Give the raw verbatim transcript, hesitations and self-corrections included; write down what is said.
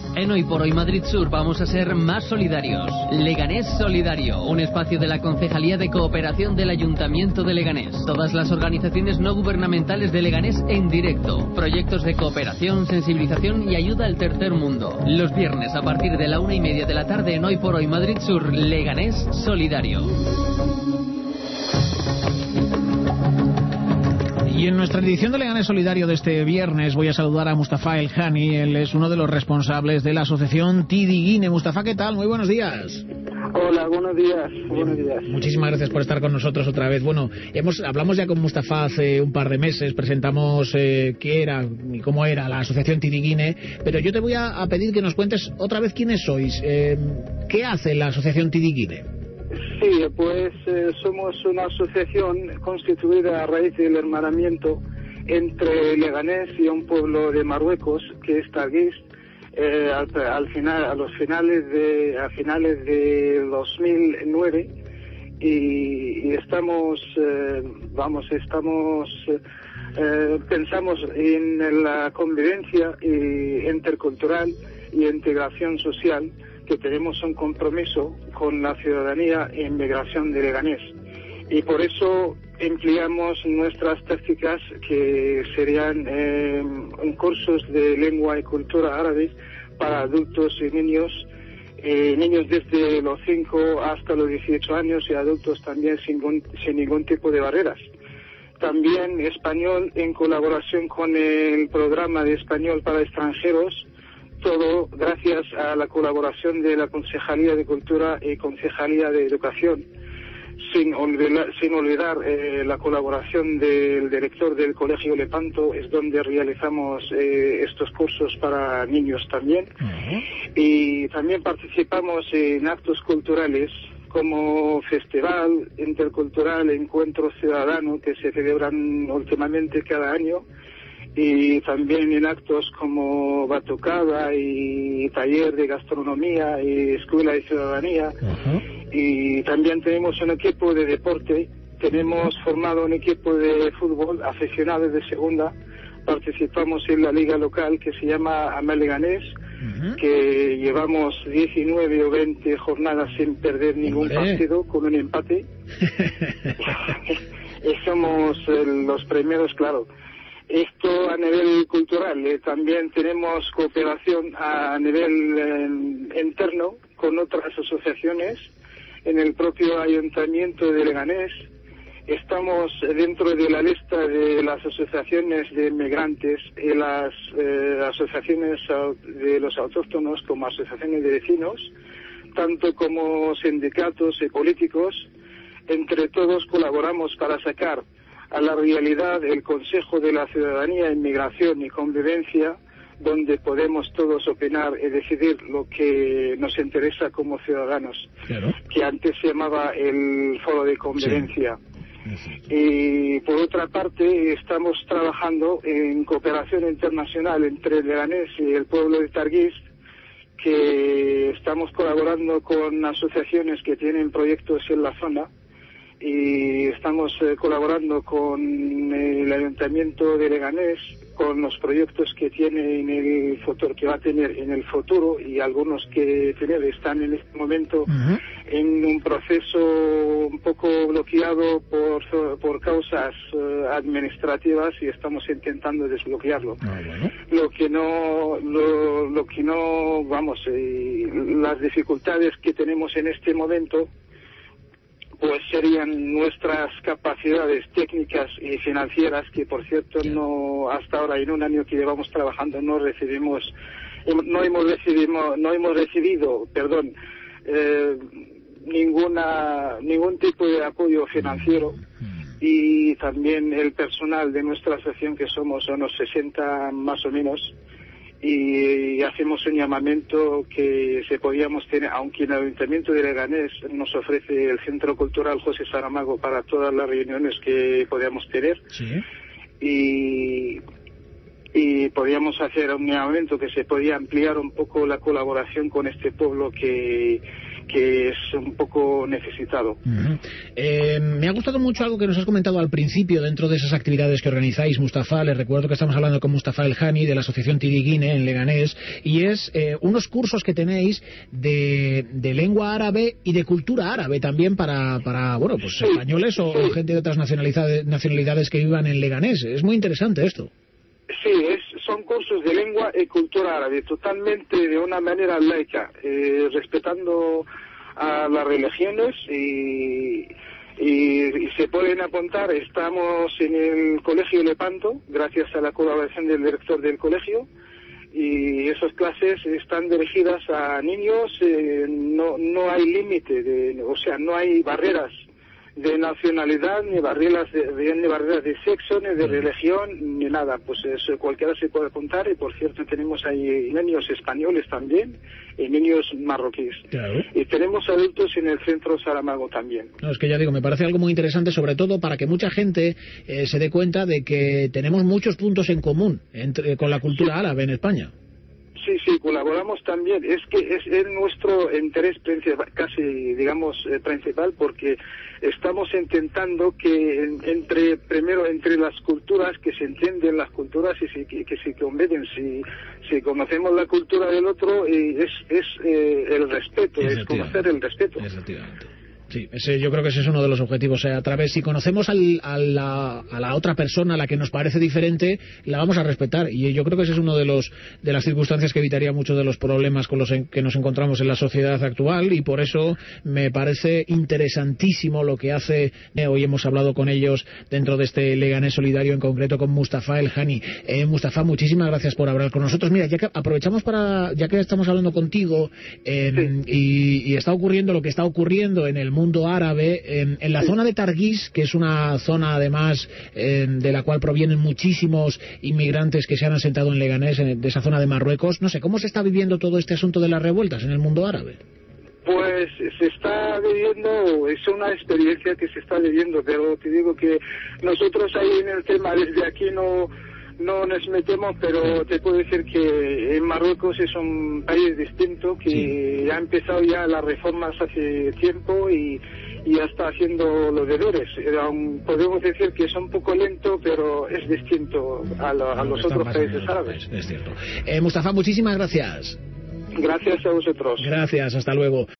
En Hoy por Hoy Madrid Sur vamos a ser más solidarios. Leganés Solidario, un espacio de la Concejalía de Cooperación del Ayuntamiento de Leganés. Todas las organizaciones no gubernamentales de Leganés en directo. Proyectos de cooperación, sensibilización y ayuda al tercer mundo. Los viernes a partir de la una y media de la tarde en Hoy por Hoy Madrid Sur, Leganés Solidario. Y en nuestra edición de Leganés Solidario de este viernes voy a saludar a Mustafa El Hani. Él es uno de los responsables de la asociación Tidiguine. Mustafa, ¿qué tal? Muy buenos días. Hola, buenos días. Buenos días. Muchísimas gracias por estar con nosotros otra vez. Bueno, hemos hablamos ya con Mustafa hace un par de meses, presentamos eh, qué era y cómo era la asociación Tidiguine, pero yo te voy a, a pedir que nos cuentes otra vez quiénes sois. Eh, ¿Qué hace la asociación Tidiguine? Sí, pues eh, somos una asociación constituida a raíz del hermanamiento entre Leganés y un pueblo de Marruecos que es Targuís, eh, al, al final, a los finales de a finales de dos mil nueve y, y estamos, eh, vamos, estamos eh, pensamos en la convivencia y intercultural y integración social, que tenemos un compromiso con la ciudadanía e inmigración de Leganés. Y por eso empleamos nuestras tácticas, que serían eh, cursos de lengua y cultura árabe para adultos y niños, eh, niños desde los cinco hasta los dieciocho años y adultos también sin, sin ningún tipo de barreras. También español en colaboración con el programa de español para extranjeros, todo gracias a la colaboración de la Concejalía de Cultura y Concejalía de Educación, sin olvidar, sin olvidar eh, la colaboración del director del Colegio Lepanto, es donde realizamos eh, estos cursos para niños también. Uh-huh. Y también participamos en actos culturales como Festival Intercultural, Encuentro Ciudadano, que se celebran últimamente cada año, y también en actos como batucada y taller de gastronomía y escuela de ciudadanía. Uh-huh. Y también tenemos un equipo de deporte, tenemos formado un equipo de fútbol aficionados de segunda, participamos en la liga local que se llama Amal Leganés, uh-huh. que llevamos diecinueve o veinte jornadas sin perder ningún ¡Hombre! partido, con un empate. Y somos eh, los primeros, claro. Esto a nivel cultural. Eh, también tenemos cooperación a nivel eh, interno con otras asociaciones en el propio Ayuntamiento de Leganés. Estamos dentro de la lista de las asociaciones de inmigrantes y las eh, asociaciones de los autóctonos como asociaciones de vecinos, tanto como sindicatos y políticos. Entre todos colaboramos para sacar a la realidad el Consejo de la Ciudadanía, Inmigración y Convivencia, donde podemos todos opinar y decidir lo que nos interesa como ciudadanos, claro. que antes se llamaba el Foro de Convivencia. Sí. Y por otra parte estamos trabajando en cooperación internacional entre Leganés y el pueblo de Targuís, que estamos colaborando con asociaciones que tienen proyectos en la zona, y estamos eh, colaborando con el Ayuntamiento de Leganés con los proyectos que tiene en el futuro, que va a tener en el futuro, y algunos que tener están en este momento uh-huh. en un proceso un poco bloqueado por por causas uh, administrativas, y estamos intentando desbloquearlo. Uh-huh. Lo que no lo, lo que no vamos eh, las dificultades que tenemos en este momento pues serían nuestras capacidades técnicas y financieras, que por cierto no, hasta ahora en un año que llevamos trabajando no recibimos, no hemos recibido, no hemos recibido, perdón, eh, ninguna, ningún tipo de apoyo financiero. Y también el personal de nuestra asociación, que somos unos sesenta más o menos, y hacemos un llamamiento que se podíamos tener, aunque el Ayuntamiento de Leganés nos ofrece el Centro Cultural José Saramago para todas las reuniones que podíamos tener, ¿sí? y y podíamos hacer un llamamiento que se podía ampliar un poco la colaboración con este pueblo que que es un poco necesitado. Uh-huh. eh, me ha gustado mucho algo que nos has comentado al principio dentro de esas actividades que organizáis, Mustafa. Les recuerdo que estamos hablando con Mustafa El Hani de la asociación Tidigine en Leganés, y es eh, unos cursos que tenéis de, de lengua árabe y de cultura árabe también para, para bueno, pues sí, españoles o, sí. o gente de otras nacionalidades, nacionalidades que vivan en Leganés. Es muy interesante esto. Sí, es, son cursos de lengua y cultura árabe, totalmente de una manera laica, eh, respetando a las religiones y, y, y se pueden apuntar. Estamos en el Colegio Lepanto, gracias a la colaboración del director del colegio, y esas clases están dirigidas a niños, eh, no, no hay límite, de, o sea, no hay barreras de nacionalidad, ni barreras de, ni barreras de sexo, ni de religión, ni nada. Pues eso, cualquiera se puede apuntar, y por cierto tenemos ahí niños españoles también y niños marroquíes. Claro. Y tenemos adultos en el centro Saramago también. No, es que ya digo, me parece algo muy interesante, sobre todo para que mucha gente eh, se dé cuenta de que tenemos muchos puntos en común entre, con la cultura sí. árabe en España. Sí, sí, colaboramos también. Es que es, es nuestro interés principal, casi, digamos, eh, principal, porque estamos intentando que en, entre, primero, entre las culturas, que se entienden las culturas y si, que, que se convenen. Si, si conocemos la cultura del otro, eh, es, es eh, el respeto, es conocer el respeto. Efectivamente. Sí, ese, yo creo que ese es uno de los objetivos. Eh, a través, si conocemos al, a, la, a la otra persona, a la que nos parece diferente, la vamos a respetar. Y yo creo que ese es uno de los de las circunstancias que evitaría muchos de los problemas con los en, que nos encontramos en la sociedad actual. Y por eso me parece interesantísimo lo que hace. Eh, hoy hemos hablado con ellos dentro de este Leganés Solidario, en concreto con Mustafa El Hani. Eh, Mustafa, muchísimas gracias por hablar con nosotros. Mira, ya que aprovechamos para, ya que estamos hablando contigo, eh, sí. y, y está ocurriendo lo que está ocurriendo en el mundo mundo árabe, en, en la zona de Targhis, que es una zona además eh, de la cual provienen muchísimos inmigrantes que se han asentado en Leganés, en, de esa zona de Marruecos. No sé, ¿cómo se está viviendo todo este asunto de las revueltas en el mundo árabe? Pues se está viviendo, es una experiencia que se está viviendo, pero te digo que nosotros ahí en el tema desde aquí no no nos metemos, pero te puedo decir que en Marruecos es un país distinto, que sí. ha empezado ya las reformas hace tiempo y, y ya está haciendo los deberes. Aún podemos decir que es un poco lento, pero es distinto a, lo, a los otros países árabes. Es, es cierto. Eh, Mustafa, muchísimas gracias. Gracias a vosotros. Gracias, hasta luego.